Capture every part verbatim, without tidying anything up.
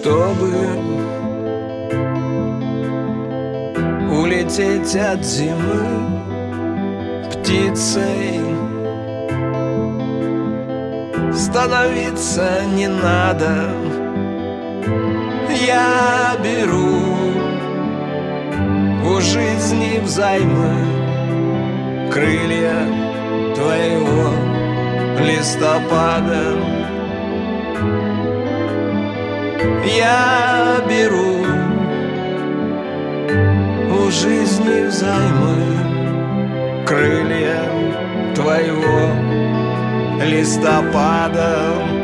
Чтобы улететь от зимы птицей, становиться не надо. Я беру у жизни взаймы крылья твоего листопада. Я беру у жизни взаймы крылья твоего листопада.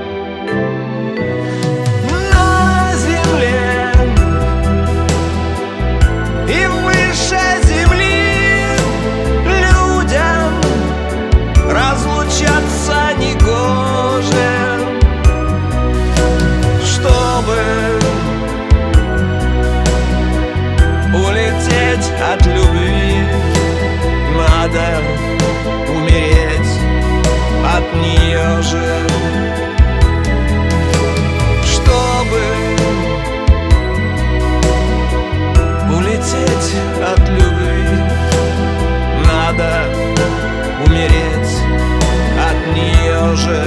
На земле и выше земли людям разлучаться негоже. Чтобы улететь от любви, надо умереть от нее же. Чтобы улететь от любви, надо умереть от нее же.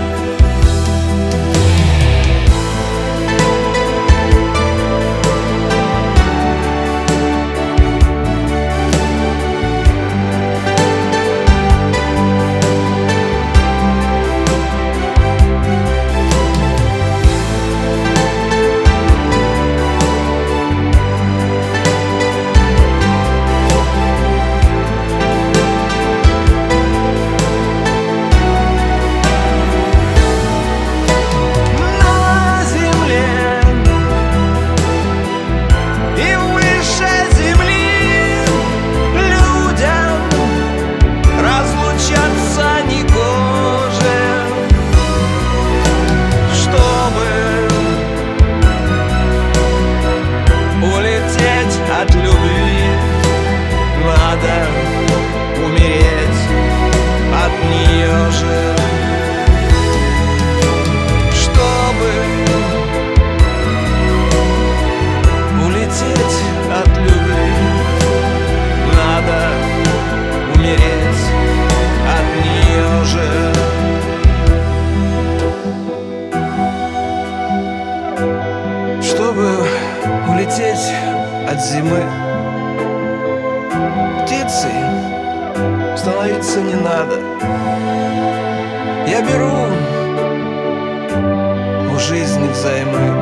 От любви надо умереть от нее же. Чтобы улететь от любви, надо умереть от нее же. Чтобы улететь от зимы птицей становиться не надо. Я беру у жизни взаймы